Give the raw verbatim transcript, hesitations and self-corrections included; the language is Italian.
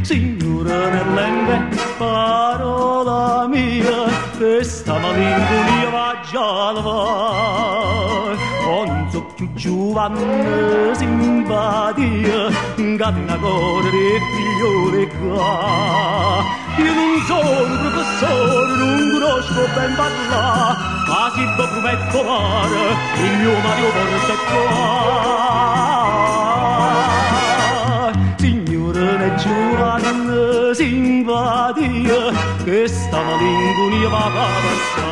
signora nell'ente parola mia, questa malinconia va già la va. Non so più giovanna simpatia, canna correre e figliole qua. Io non sono professore, non conosco ben parlare, ma si può promettere, il mio Mario forse qua. Signora ne giovanna simpatia, questa malinconia va a passare.